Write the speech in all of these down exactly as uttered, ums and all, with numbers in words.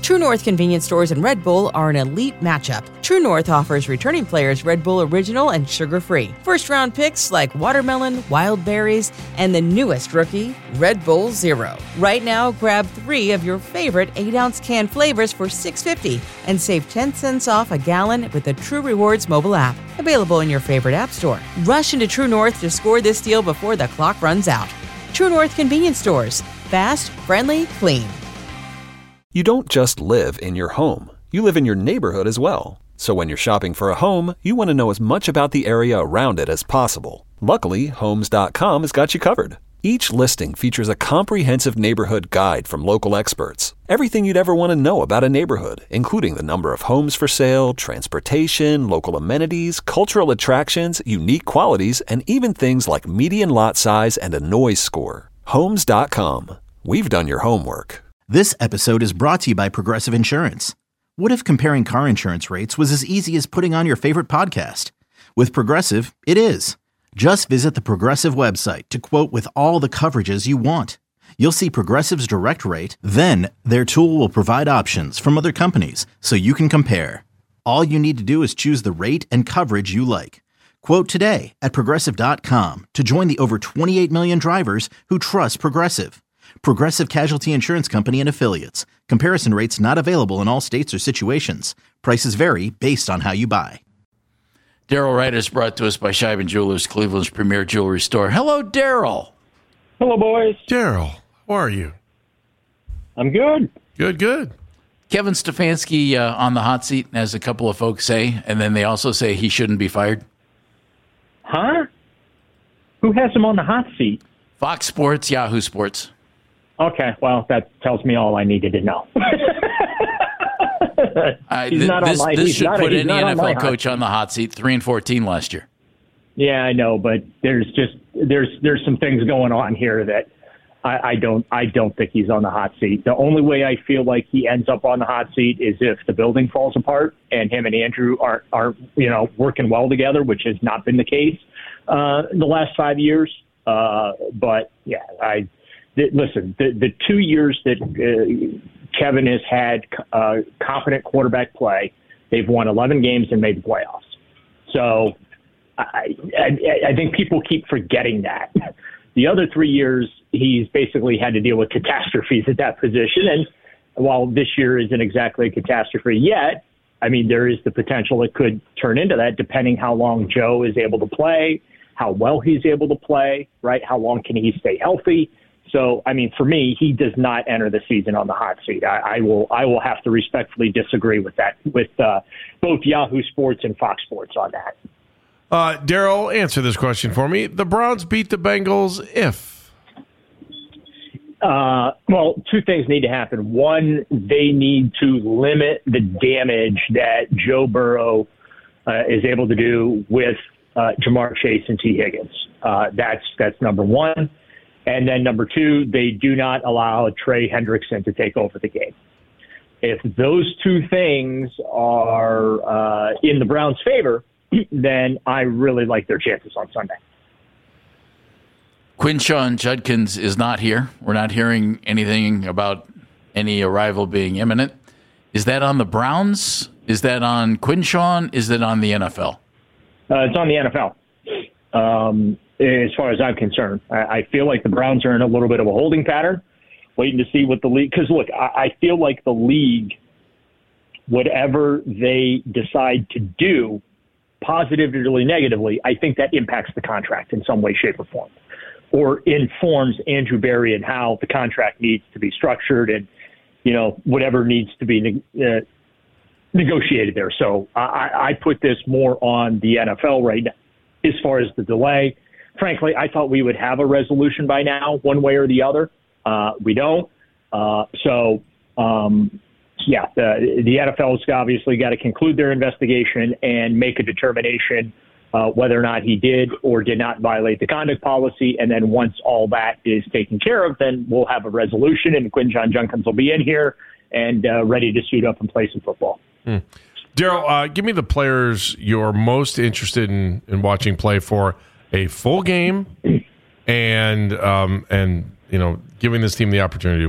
True North Convenience Stores and Red Bull are an elite matchup. True North offers returning players Red Bull Original and sugar-free. First-round picks like watermelon, wild berries, and the newest rookie, Red Bull Zero. Right now, grab three of your favorite eight-ounce can flavors for six dollars and fifty cents and save ten cents off a gallon with the True Rewards mobile app. Available in your favorite app store. Rush into True North to score this deal before the clock runs out. True North Convenience Stores. Fast, friendly, clean. You don't just live in your home. You live in your neighborhood as well. So when you're shopping for a home, you want to know as much about the area around it as possible. Luckily, Homes dot com has got you covered. Each listing features a comprehensive neighborhood guide from local experts. Everything you'd ever want to know about a neighborhood, including the number of homes for sale, transportation, local amenities, cultural attractions, unique qualities, and even things like median lot size and a noise score. Homes dot com. We've done your homework. This episode is brought to you by Progressive Insurance. What if comparing car insurance rates was as easy as putting on your favorite podcast? With Progressive, it is. Just visit the Progressive website to quote with all the coverages you want. You'll see Progressive's direct rate, then their tool will provide options from other companies so you can compare. All you need to do is choose the rate and coverage you like. Quote today at Progressive dot com to join the over twenty-eight million drivers who trust Progressive. Progressive Casualty Insurance Company and Affiliates. Comparison rates not available in all states or situations. Prices vary based on how you buy. Daryl Wright is brought to us by Scheiben Jewelers, Cleveland's premier jewelry store. Hello, Daryl. Hello, boys. Daryl, how are you? I'm good. Good, good. Kevin Stefanski uh, on the hot seat, as a couple of folks say, and then they also say he shouldn't be fired. Huh? Who has him on the hot seat? Fox Sports, Yahoo Sports. Okay, well, that tells me all I needed to know. uh, th- this my, this should put a, any N F L coach on the hot seat. Three and fourteen last year. Yeah, I know, but there's just there's there's some things going on here that I, I don't I don't think he's on the hot seat. The only way I feel like he ends up on the hot seat is if the building falls apart and him and Andrew aren't are you know working well together, which has not been the case uh, in the last five years. Uh, but yeah, I. Listen, the, the two years that uh, Kevin has had uh, competent quarterback play, they've won eleven games and made the playoffs. So I, I, I think people keep forgetting that. The other three years, he's basically had to deal with catastrophes at that position. And while this year isn't exactly a catastrophe yet, I mean, there is the potential it could turn into that depending how long Joe is able to play, how well he's able to play, right? How long can he stay healthy? So, I mean, for me, he does not enter the season on the hot seat. I, I will I will have to respectfully disagree with that, with uh, both Yahoo Sports and Fox Sports on that. Uh, Daryl, answer this question for me. The Browns beat the Bengals if? Uh, well, two things need to happen. One, they need to limit the damage that Joe Burrow uh, is able to do with uh, Jamar Chase and T. Higgins. Uh, that's that's number one. And then number two, they do not allow Trey Hendrickson to take over the game. If those two things are uh, in the Browns' favor, then I really like their chances on Sunday. Quinshon Judkins is not here. We're not hearing anything about any arrival being imminent. Is that on the Browns? Is that on Quinshon? Is that on the N F L? Uh, it's on the N F L. Um, as far as I'm concerned, I, I feel like the Browns are in a little bit of a holding pattern, waiting to see what the league, because look, I, I feel like the league, whatever they decide to do, positively or negatively, I think that impacts the contract in some way, shape, or form, or informs Andrew Berry and how the contract needs to be structured and, you know, whatever needs to be uh, negotiated there. So I, I put this more on the N F L right now. As far as the delay, frankly, I thought we would have a resolution by now, one way or the other. Uh, we don't. Uh, so, um, yeah, the, the N F L's obviously got to conclude their investigation and make a determination uh, whether or not he did or did not violate the conduct policy. And then once all that is taken care of, then we'll have a resolution, and Quinshon Judkins will be in here and uh, ready to suit up and play some football. Hmm. Daryl, uh, give me the players you're most interested in, in watching play for a full game and, um, and you know, giving this team the opportunity to win.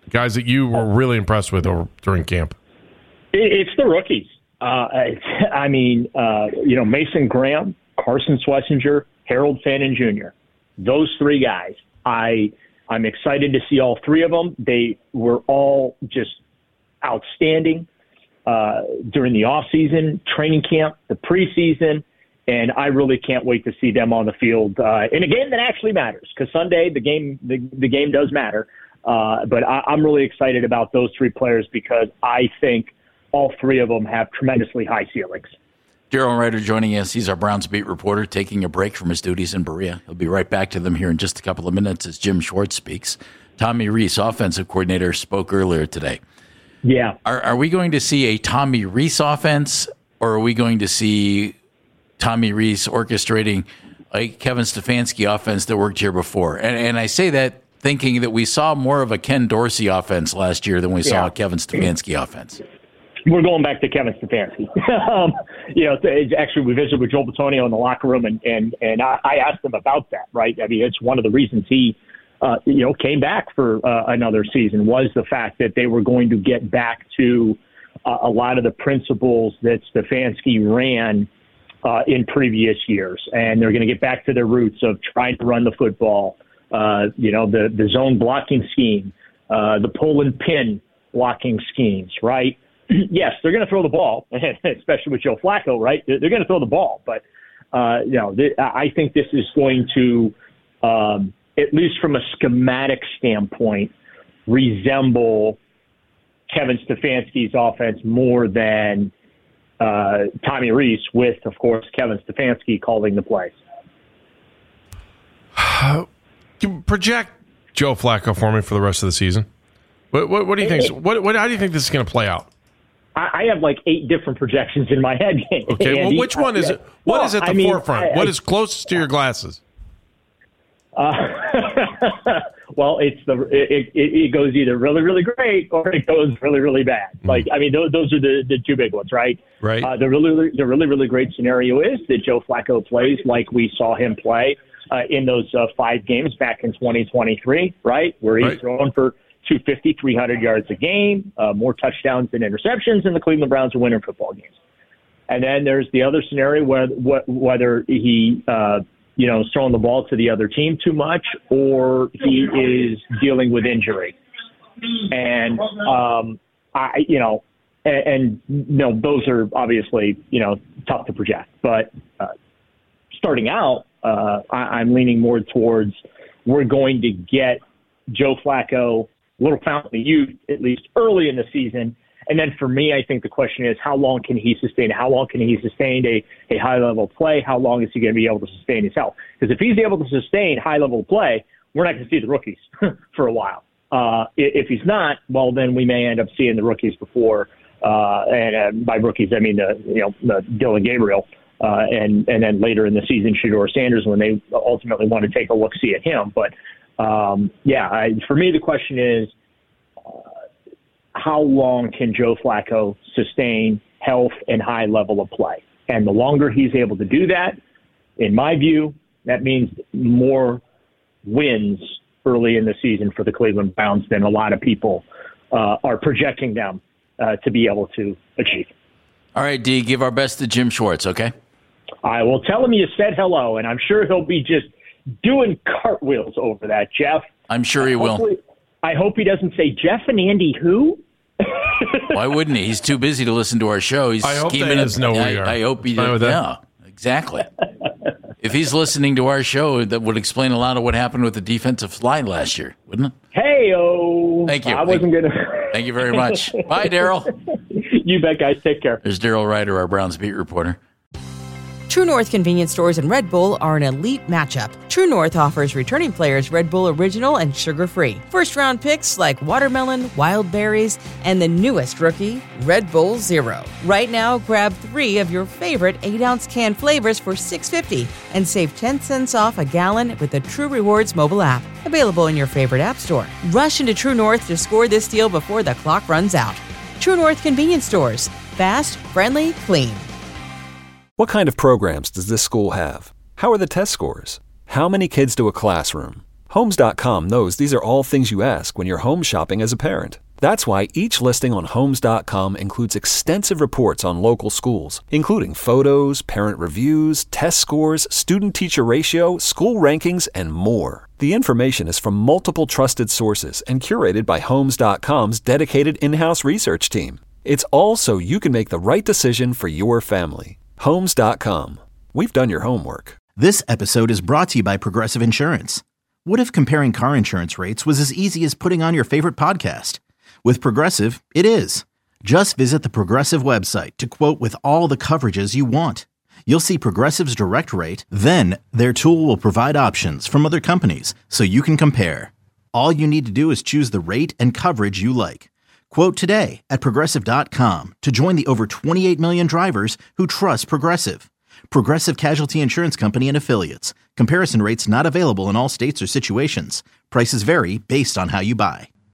Guys that you were really impressed with over during camp. It, it's the rookies. Uh, it's, I mean, uh, you know, Mason Graham, Carson Schlesinger, Harold Fannin Junior Those three guys. I I'm excited to see all three of them. They were all just outstanding uh, during the offseason, training camp, the preseason, and I really can't wait to see them on the field uh, in a game that actually matters, because Sunday the game the, the game does matter. Uh, but I, I'm really excited about those three players because I think all three of them have tremendously high ceilings. Daryl Ryder joining us. He's our Browns beat reporter, taking a break from his duties in Berea. He'll be right back to them here in just a couple of minutes as Jim Schwartz speaks. Tommy Rees, offensive coordinator, spoke earlier today. Yeah. Are, are we going to see a Tommy Rees offense, or are we going to see Tommy Rees orchestrating a Kevin Stefanski offense that worked here before? And, and I say that thinking that we saw more of a Ken Dorsey offense last year than we saw yeah. a Kevin Stefanski offense. We're going back to Kevin Stefanski. um, you know, it's actually, we visited with Joe Bitonio in the locker room, and and and I, I asked him about that. Right? I mean, it's one of the reasons he, uh, you know, came back for uh, another season was the fact that they were going to get back to uh, a lot of the principles that Stefanski ran uh, in previous years, and they're going to get back to their roots of trying to run the football. Uh, you know, the the zone blocking scheme, uh, the pull and pin blocking schemes, right? Yes, they're going to throw the ball, especially with Joe Flacco, right? They're going to throw the ball. But, uh, you know, th- I think this is going to, um, at least from a schematic standpoint, resemble Kevin Stefanski's offense more than uh, Tommy Rees with, of course, Kevin Stefanski calling the plays. Project Joe Flacco for me for the rest of the season. What, what, what do you think? What, what, how do you think this is going to play out? I have like eight different projections in my head. Okay, well, which one is it? What well, is at the I mean, forefront? I, what I, is closest to your glasses? Uh, well, it's the it, it, it goes either really really great or it goes really really bad. Mm. Like I mean, those, those are the, the two big ones, right? Right. Uh, the really the really really great scenario is that Joe Flacco plays like we saw him play uh, in those uh, five games back in twenty twenty-three, right? Where he's right. throwing for two fifty, three hundred yards a game, uh, more touchdowns than interceptions, and the Cleveland Browns are winning football games. And then there's the other scenario where wh- whether he, uh, you know, is throwing the ball to the other team too much or he is dealing with injury. And, um, I, you know, and, and you know, those are obviously, you know, tough to project. But uh, starting out, uh, I, I'm leaning more towards we're going to get Joe Flacco little fountain of youth, at least early in the season. And then for me, I think the question is, how long can he sustain? How long can he sustain a, a high-level play? How long is he going to be able to sustain his health? Because if he's able to sustain high-level play, we're not going to see the rookies for a while. Uh, if he's not, well, then we may end up seeing the rookies before. Uh, and uh, by rookies, I mean the you know the Dylan Gabriel, uh, and and then later in the season, Shedeur Sanders when they ultimately want to take a look-see at him. But Um, yeah, I, for me, the question is, uh, how long can Joe Flacco sustain health and high level of play? And the longer he's able to do that, in my view, that means more wins early in the season for the Cleveland Browns than a lot of people uh, are projecting them uh, to be able to achieve. All right, D, give our best to Jim Schwartz, okay? I will tell him you said hello, and I'm sure he'll be just doing cartwheels over that, Jeff. I'm sure he Hopefully, will. I hope he doesn't say Jeff and Andy who? Why wouldn't he? He's too busy to listen to our show. He's I hope scheming he doesn't know who I, we are. I hope he Fine does. with Yeah, exactly. If he's listening to our show, that would explain a lot of what happened with the defensive line last year, wouldn't it? Hey-o. Thank you. I wasn't going to. Thank you very much. Bye, Daryl. You bet, guys. Take care. There's Daryl Ryder, our Browns beat reporter. True North convenience stores and Red Bull are an elite matchup. True North offers returning players Red Bull Original and sugar-free. First-round picks like watermelon, wild berries, and the newest rookie, Red Bull Zero. Right now, grab three of your favorite eight-ounce can flavors for six dollars and fifty cents and save ten cents off a gallon with the True Rewards mobile app. Available in your favorite app store. Rush into True North to score this deal before the clock runs out. True North convenience stores. Fast, friendly, clean. What kind of programs does this school have? How are the test scores? How many kids to a classroom? Homes dot com knows these are all things you ask when you're home shopping as a parent. That's why each listing on Homes dot com includes extensive reports on local schools, including photos, parent reviews, test scores, student-teacher ratio, school rankings, and more. The information is from multiple trusted sources and curated by Homes dot com's dedicated in-house research team. It's all so you can make the right decision for your family. Homes dot com. We've done your homework. This episode is brought to you by Progressive Insurance. What if comparing car insurance rates was as easy as putting on your favorite podcast? With Progressive, it is. Just visit the Progressive website to quote with all the coverages you want. You'll see Progressive's direct rate, then their tool will provide options from other companies so you can compare. All you need to do is choose the rate and coverage you like. Quote today at Progressive dot com to join the over twenty-eight million drivers who trust Progressive. Progressive Casualty Insurance Company and Affiliates. Comparison rates not available in all states or situations. Prices vary based on how you buy.